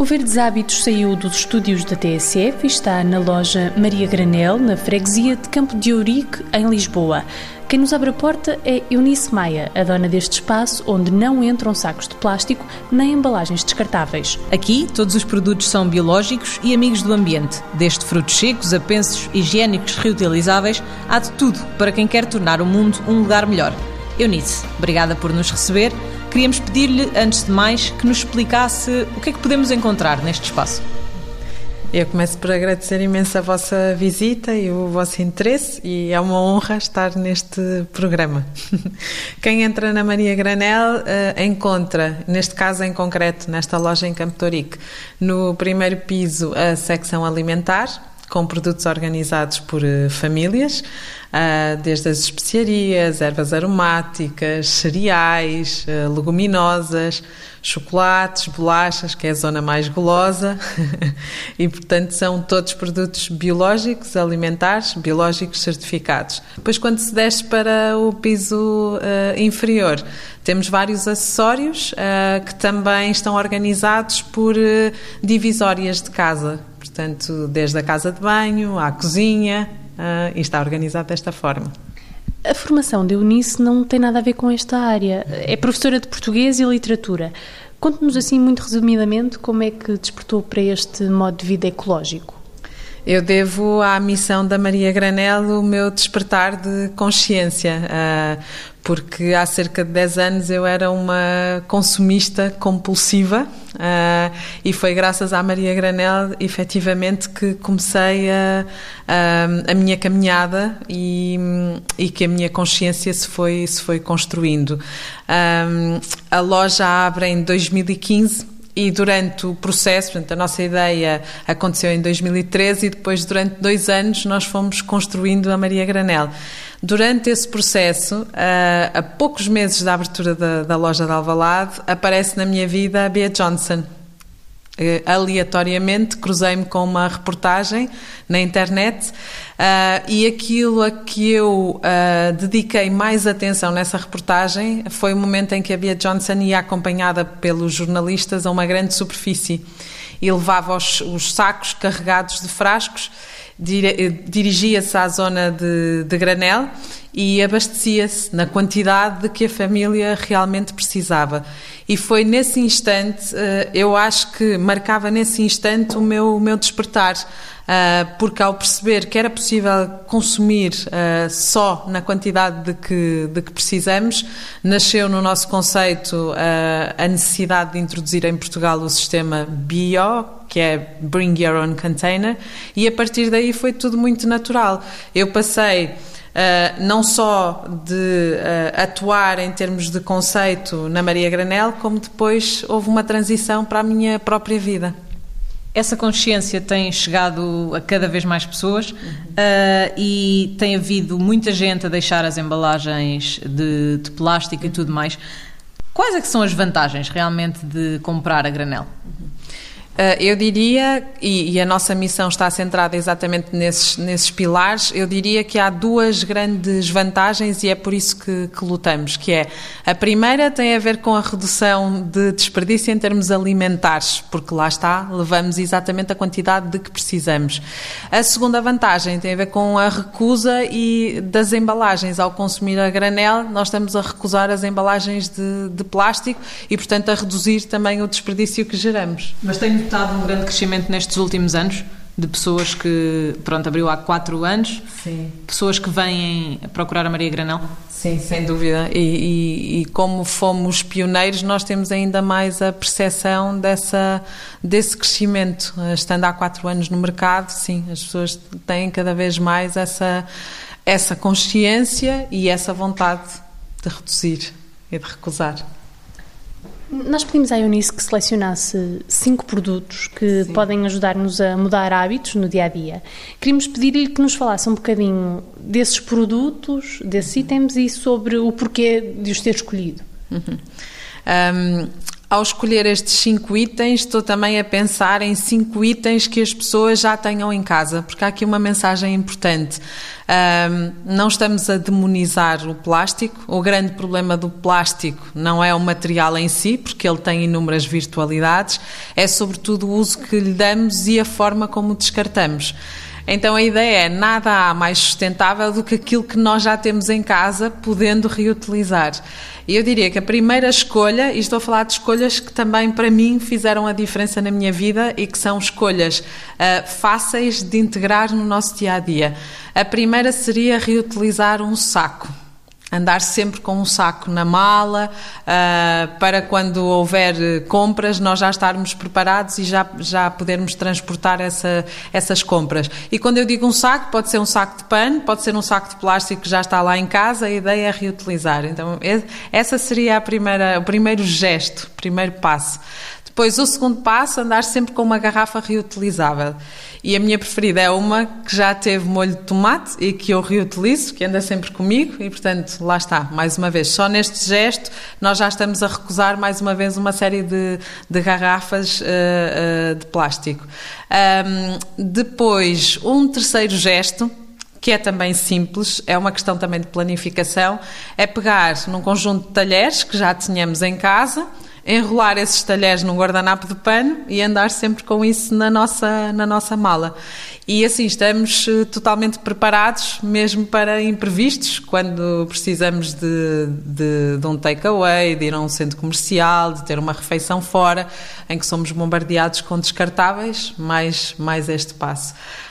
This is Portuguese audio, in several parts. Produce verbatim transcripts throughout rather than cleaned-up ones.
O Verdes Hábitos saiu dos estúdios da T S F e está na loja Maria Granel, na freguesia de Campo de Ourique, em Lisboa. Quem nos abre a porta é Eunice Maia, a dona deste espaço onde não entram sacos de plástico nem embalagens descartáveis. Aqui, todos os produtos são biológicos e amigos do ambiente. Desde frutos secos a pensos higiênicos reutilizáveis, há de tudo para quem quer tornar o mundo um lugar melhor. Eunice, obrigada por nos receber. Queríamos pedir-lhe, antes de mais, que nos explicasse o que é que podemos encontrar neste espaço. Eu começo por agradecer imenso a vossa visita e o vosso interesse, e é uma honra estar neste programa. Quem entra na Maria Granel uh, encontra, neste caso em concreto, nesta loja em Campo de Ourique, no primeiro piso a secção alimentar, com produtos organizados por uh, famílias, uh, desde as especiarias, ervas aromáticas, cereais, uh, leguminosas, chocolates, bolachas, que é a zona mais golosa, e portanto são todos produtos biológicos, alimentares, biológicos certificados. Depois, quando se desce para o piso uh, inferior, temos vários acessórios uh, que também estão organizados por uh, divisórias de casa, portanto desde a casa de banho à cozinha, uh, e está organizado desta forma. A formação de Eunice não tem nada a ver com esta área. É professora de português e literatura. Conte-nos assim, muito resumidamente, como é que despertou para este modo de vida ecológico. Eu devo à missão da Maria Granel o meu despertar de consciência, porque há cerca de dez anos eu era uma consumista compulsiva, e foi graças à Maria Granel, efetivamente, que comecei a, a, a minha caminhada e, e que a minha consciência se foi, se foi construindo. A loja abre em dois mil e quinze. E durante o processo, portanto, a nossa ideia aconteceu em dois mil e treze e depois, durante dois anos, nós fomos construindo a Maria Granel. Durante esse processo, a poucos meses da abertura da, da loja de Alvalade, aparece na minha vida a Bea Johnson. Aleatoriamente cruzei-me com uma reportagem na internet, uh, e aquilo a que eu uh, dediquei mais atenção nessa reportagem foi o momento em que a Bea Johnson ia acompanhada pelos jornalistas a uma grande superfície e levava os, os sacos carregados de frascos, dirigia-se à zona de, de granel e abastecia-se na quantidade de que a família realmente precisava. E foi nesse instante, eu acho que marcava nesse instante o meu, o meu despertar, porque ao perceber que era possível consumir só na quantidade de que, de que precisamos, nasceu no nosso conceito a necessidade de introduzir em Portugal o sistema B O, que é Bring Your Own Container, e a partir daí foi tudo muito natural. Eu passei Uh, não só de uh, atuar em termos de conceito na Maria Granel, como depois houve uma transição para a minha própria vida. Essa consciência tem chegado a cada vez mais pessoas, uhum. uh, e tem havido muita gente a deixar as embalagens de, de plástico, uhum. e tudo mais. Quais é que são as vantagens realmente de comprar a granel? Uhum. Uh, eu diria, e, e a nossa missão está centrada exatamente nesses, nesses pilares, eu diria que há duas grandes vantagens e é por isso que, que lutamos, que é, a primeira tem a ver com a redução de desperdício em termos alimentares, porque lá está, levamos exatamente a quantidade de que precisamos. A segunda vantagem tem a ver com a recusa e das embalagens. Ao consumir a granel, nós estamos a recusar as embalagens de, de plástico e, portanto, a reduzir também o desperdício que geramos. Mas tem notado um grande crescimento nestes últimos anos de pessoas que, pronto, abriu há quatro anos, sim. Pessoas que vêm procurar a Maria Granel? Sim, sem dúvida, e, e, e como fomos pioneiros, nós temos ainda mais a percepção dessa, desse crescimento. Estando há quatro anos no mercado, sim, as pessoas têm cada vez mais essa, essa consciência e essa vontade de reduzir e de recusar. Nós pedimos à Eunice que selecionasse cinco produtos que Sim. podem ajudar-nos a mudar hábitos no dia-a-dia. Queríamos pedir-lhe que nos falasse um bocadinho desses produtos, desses itens e sobre o porquê de os ter escolhido. Uhum. Um, ao escolher estes cinco itens, estou também a pensar em cinco itens que as pessoas já tenham em casa, porque há aqui uma mensagem importante. Um, não estamos a demonizar o plástico. O grande problema do plástico não é o material em si, porque ele tem inúmeras virtualidades, é sobretudo o uso que lhe damos e a forma como o descartamos. Então a ideia é, nada há mais sustentável do que aquilo que nós já temos em casa, podendo reutilizar. E eu diria que a primeira escolha, e estou a falar de escolhas que também para mim fizeram a diferença na minha vida e que são escolhas uh, fáceis de integrar no nosso dia-a-dia. A primeira seria reutilizar um saco. Andar sempre com um saco na mala, uh, para quando houver compras nós já estarmos preparados e já, já podermos transportar essa, essas compras. E quando eu digo um saco, pode ser um saco de pano, pode ser um saco de plástico que já está lá em casa, a ideia é reutilizar. Então essa seria a primeira, o primeiro gesto, o primeiro passo. Depois, o segundo passo, andar sempre com uma garrafa reutilizável. E a minha preferida é uma que já teve molho de tomate e que eu reutilizo, que anda sempre comigo e, portanto, lá está, mais uma vez. Só neste gesto, nós já estamos a recusar, mais uma vez, uma série de, de garrafas uh, uh, de plástico. Um, depois, um terceiro gesto, que é também simples, é uma questão também de planificação, é pegar num conjunto de talheres que já tínhamos em casa, enrolar esses talheres num guardanapo de pano e andar sempre com isso na nossa, na nossa mala. E assim estamos totalmente preparados mesmo para imprevistos, quando precisamos de, de, de um takeaway, de ir a um centro comercial, de ter uma refeição fora, em que somos bombardeados com descartáveis, mais, mais este passo.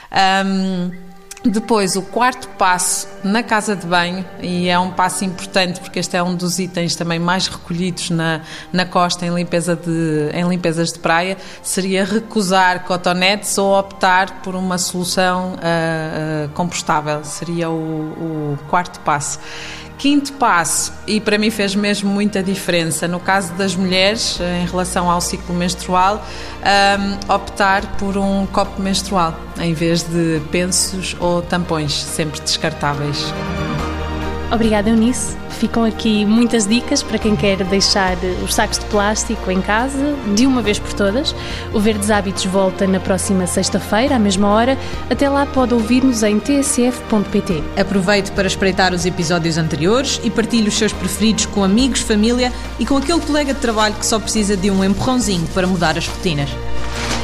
Um, Depois, o quarto passo na casa de banho, e é um passo importante porque este é um dos itens também mais recolhidos na, na costa em, limpeza de, em limpezas de praia, seria recusar cotonetes ou optar por uma solução uh, uh, compostável. Seria o, o quarto passo. Quinto passo, e para mim fez mesmo muita diferença, no caso das mulheres, em relação ao ciclo menstrual, um, optar por um copo menstrual, em vez de pensos ou tampões, sempre descartáveis. Obrigada, Eunice. Ficam aqui muitas dicas para quem quer deixar os sacos de plástico em casa, de uma vez por todas. O Verdes Hábitos volta na próxima sexta-feira, à mesma hora. Até lá pode ouvir-nos em t s f ponto p t. Aproveite para espreitar os episódios anteriores e partilhe os seus preferidos com amigos, família e com aquele colega de trabalho que só precisa de um empurrãozinho para mudar as rotinas.